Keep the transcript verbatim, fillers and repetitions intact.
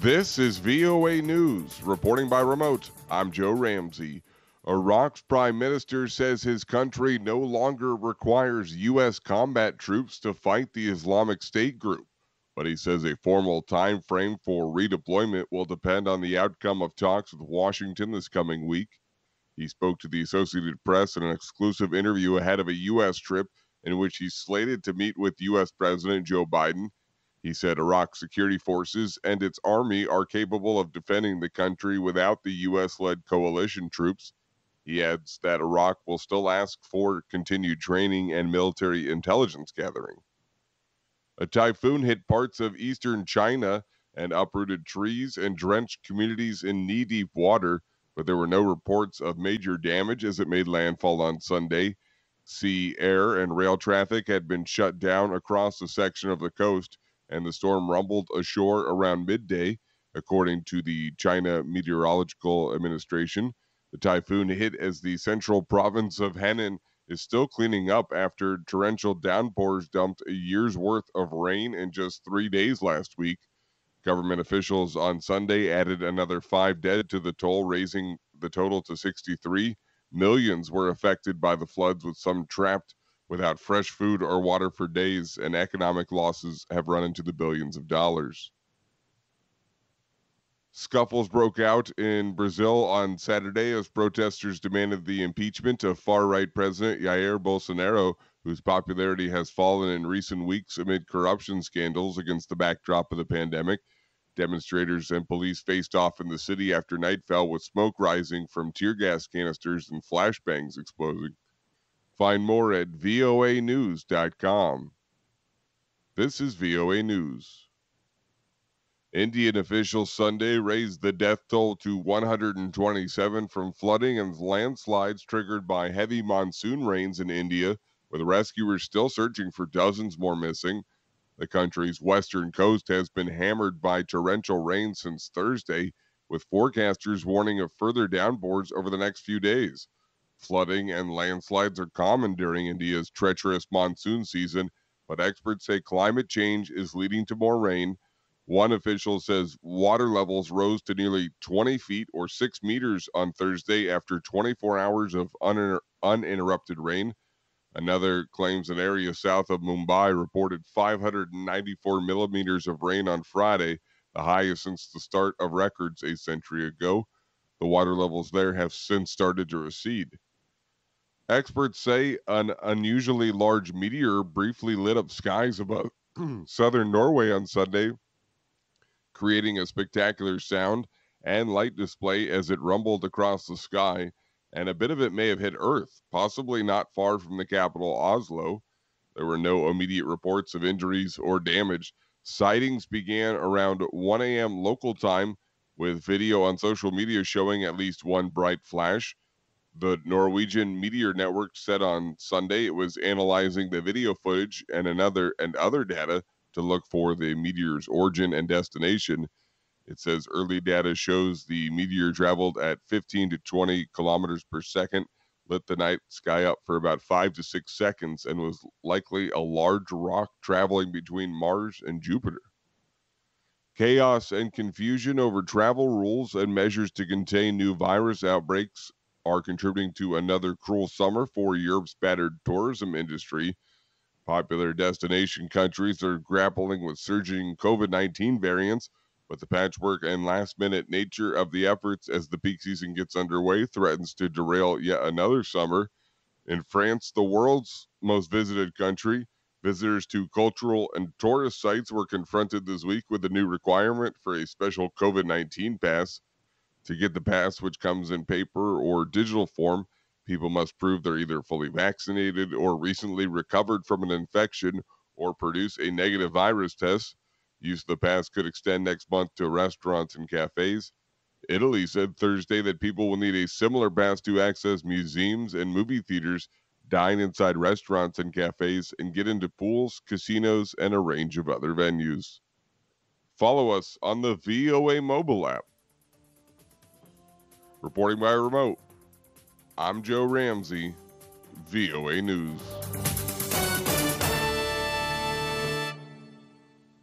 This is V O A News, reporting by remote. I'm Joe Ramsey. Iraq's prime minister says his country no longer requires U S combat troops to fight the Islamic State group, but he says a formal time frame for redeployment will depend on the outcome of talks with Washington this coming week. He spoke to the Associated Press in an exclusive interview ahead of a U S trip in which he's slated to meet with U S President Joe Biden. He said Iraq's security forces and its army are capable of defending the country without the U S-led coalition troops. He adds that Iraq will still ask for continued training and military intelligence gathering. A typhoon hit parts of eastern China and uprooted trees and drenched communities in knee-deep water, but there were no reports of major damage as it made landfall on Sunday. Sea, air, and rail traffic had been shut down across a section of the coast, and the storm rumbled ashore around midday, according to the China Meteorological Administration. The typhoon hit as the central province of Henan is still cleaning up after torrential downpours dumped a year's worth of rain in just three days last week. Government officials on Sunday added another five dead to the toll, raising the total to sixty-three. Millions were affected by the floods, with some trapped without fresh food or water for days, and economic losses have run into the billions of dollars. Scuffles broke out in Brazil on Saturday as protesters demanded the impeachment of far-right President Jair Bolsonaro, whose popularity has fallen in recent weeks amid corruption scandals against the backdrop of the pandemic. Demonstrators and police faced off in the city after night fell, with smoke rising from tear gas canisters and flashbangs exploding. Find more at V O A news dot com. This is V O A News. Indian officials Sunday raised the death toll to one hundred twenty-seven from flooding and landslides triggered by heavy monsoon rains in India, with rescuers still searching for dozens more missing. The country's western coast has been hammered by torrential rain since Thursday, with forecasters warning of further downpours over the next few days. Flooding and landslides are common during India's treacherous monsoon season, but experts say climate change is leading to more rain. One official says water levels rose to nearly twenty feet or six meters on Thursday after twenty-four hours of uninter- uninterrupted rain. Another claims an area south of Mumbai reported five hundred ninety-four millimeters of rain on Friday, the highest since the start of records a century ago. The water levels there have since started to recede. Experts say an unusually large meteor briefly lit up skies above southern Norway on Sunday, creating a spectacular sound and light display as it rumbled across the sky, and a bit of it may have hit Earth, possibly not far from the capital, Oslo. There were no immediate reports of injuries or damage. Sightings began around one a.m. local time, with video on social media showing at least one bright flash. The Norwegian Meteor Network said on Sunday it was analyzing the video footage and another and other data to look for the meteor's origin and destination. It says early data shows the meteor traveled at fifteen to twenty kilometers per second, lit the night sky up for about five to six seconds, and was likely a large rock traveling between Mars and Jupiter. Chaos and confusion over travel rules and measures to contain new virus outbreaks are contributing to another cruel summer for Europe's battered tourism industry. Popular destination countries are grappling with surging COVID nineteen variants, but the patchwork and last-minute nature of the efforts as the peak season gets underway threatens to derail yet another summer. In France, the world's most visited country, visitors to cultural and tourist sites were confronted this week with a new requirement for a special COVID nineteen pass. To get the pass, which comes in paper or digital form, people must prove they're either fully vaccinated or recently recovered from an infection or produce a negative virus test. Use of the pass could extend next month to restaurants and cafes. Italy said Thursday that people will need a similar pass to access museums and movie theaters, dine inside restaurants and cafes, and get into pools, casinos, and a range of other venues. Follow us on the V O A mobile app. Reporting by remote, I'm Joe Ramsey, V O A News.